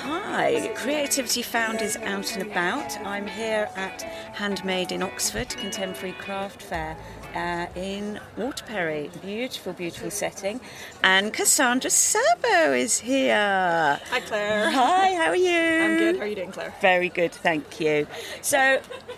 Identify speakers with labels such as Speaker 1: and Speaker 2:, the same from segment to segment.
Speaker 1: Hi, Creativity Found is out and about. I'm here at Handmade in Oxford, Contemporary Craft Fair in Waterbury. Beautiful, beautiful setting. And Cassandra Sabo is here.
Speaker 2: Hi, Claire.
Speaker 1: Hi, how are you?
Speaker 2: I'm good. How are you doing, Claire?
Speaker 1: Very good, thank you. So,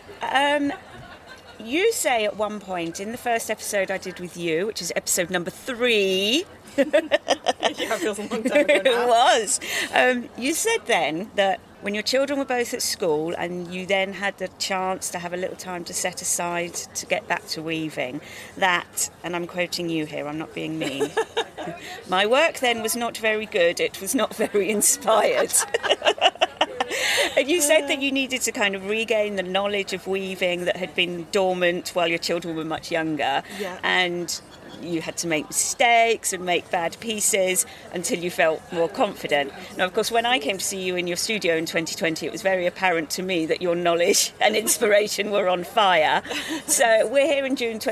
Speaker 1: you say at one point in the first episode I did with you, which is episode number 3.
Speaker 2: Yeah, it feels a long time ago now.
Speaker 1: It was. You said then that when your children were both at school and you then had the chance to have a little time to set aside to get back to weaving, that, and I'm quoting you here, I'm not being mean, my work then was not very good, it was not very inspired. And you said that you needed to kind of regain the knowledge of weaving that had been dormant while your children were much younger.
Speaker 2: Yeah.
Speaker 1: And you had to make mistakes and make bad pieces until you felt more confident. Now, of course, when I came to see you in your studio in 2020, it was very apparent to me that your knowledge and inspiration were on fire. So we're here in June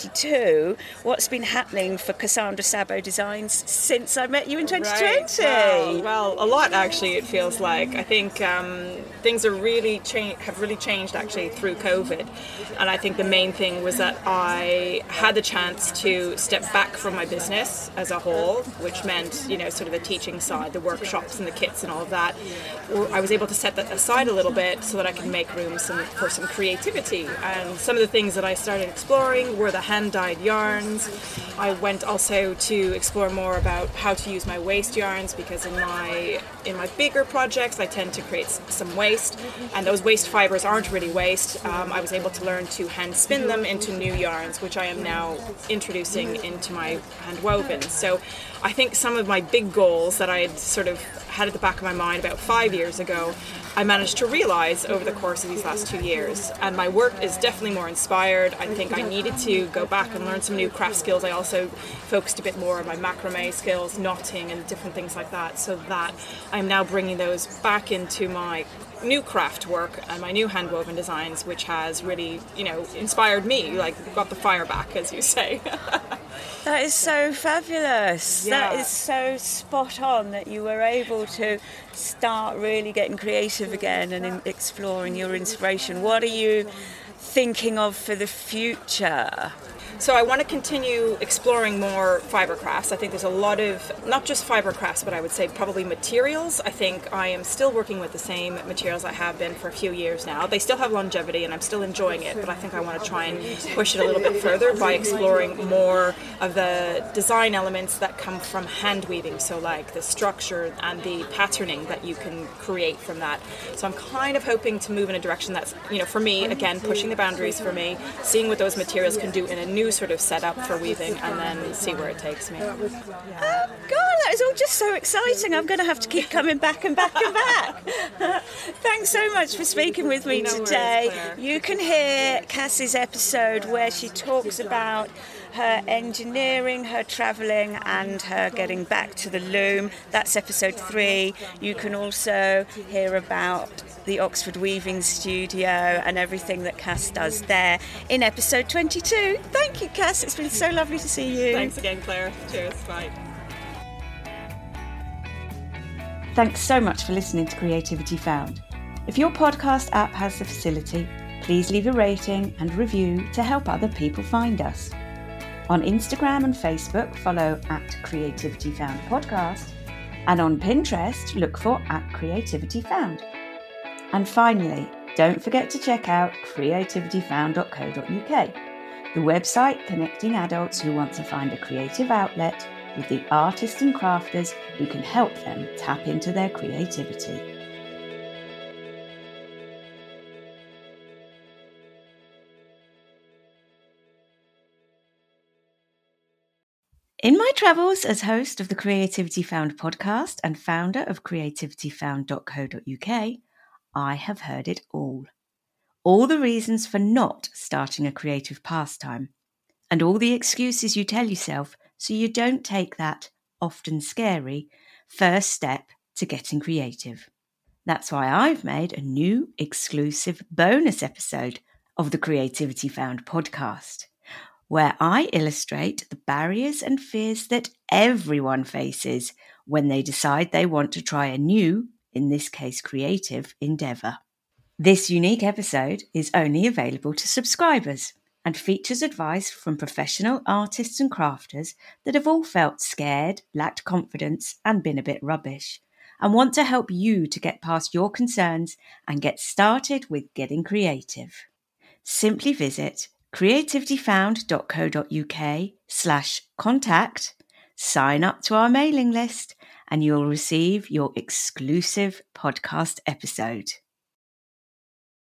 Speaker 1: 2022. What's been happening for Cassandra Sabo Designs since I met you in 2020?
Speaker 2: Right. Well, a lot actually, it feels like. I think things are really have really changed actually through COVID. And I think the main thing was that I had the chance to step back from my business as a whole, which meant, you know, sort of the teaching side, the workshops and the kits and all of that. I was able to set that aside a little bit so that I could make room for some creativity. And some of the things that I started exploring were the hand-dyed yarns. I went also to explore more about how to use my waste yarns, because in my bigger projects I tend to create some waste, and those waste fibers aren't really waste. I was able to learn to hand spin them into new yarns, which I am now introducing into my hand woven. So I think some of my big goals that I had sort of had at the back of my mind about 5 years ago, I managed to realize over the course of these last 2 years. And my work is definitely more inspired. I think I needed to go back and learn some new craft skills. I also focused a bit more on my macrame skills, knotting and different things like that, so that I'm now bringing those back into my new craft work and my new hand woven designs, which has really, you know, inspired me, like got the fire back, as you say.
Speaker 1: That is so fabulous.
Speaker 2: Yeah.
Speaker 1: That is so spot on that you were able to start really getting creative again and exploring your inspiration. What are you thinking of for the future?
Speaker 2: So I want to continue exploring more fiber crafts. I think there's a lot of, not just fiber crafts, but I would say probably materials. I think I am still working with the same materials I have been for a few years now. They still have longevity and I'm still enjoying it, but I think I want to try and push it a little bit further by exploring more of the design elements that come from hand weaving. So like the structure and the patterning that you can create from that. So I'm kind of hoping to move in a direction that's, you know, for me, again, pushing the boundaries for me, seeing what those materials can do in a new sort of setup for weaving, and then see where it takes me.
Speaker 1: Oh God, that is all just so exciting. I'm going to have to keep coming back and back and back. Thanks so much for speaking with me today. You can hear Cassie's episode where she talks about her engineering, her travelling and her getting back to the loom. That's episode 3. You can also hear about the Oxford Weaving Studio and everything that Cass does there in episode 22. Thank you, Cass. It's been so lovely to see you.
Speaker 2: Thanks again, Claire. Cheers. Bye.
Speaker 1: Thanks so much for listening to Creativity Found. If your podcast app has the facility, please leave a rating and review to help other people find us. On Instagram and Facebook, follow @CreativityFoundPodcast, and on Pinterest, look for @CreativityFound. And finally, don't forget to check out creativityfound.co.uk, the website connecting adults who want to find a creative outlet with the artists and crafters who can help them tap into their creativity. In my travels as host of the Creativity Found podcast and founder of creativityfound.co.uk, I have heard it all. All the reasons for not starting a creative pastime, and all the excuses you tell yourself so you don't take that, often scary, first step to getting creative. That's why I've made a new exclusive bonus episode of the Creativity Found podcast, where I illustrate the barriers and fears that everyone faces when they decide they want to try a new, in this case creative, endeavour. This unique episode is only available to subscribers and features advice from professional artists and crafters that have all felt scared, lacked confidence, and been a bit rubbish, and want to help you to get past your concerns and get started with getting creative. Simply visit creativityfound.co.uk/contact, sign up to our mailing list, and you'll receive your exclusive podcast episode.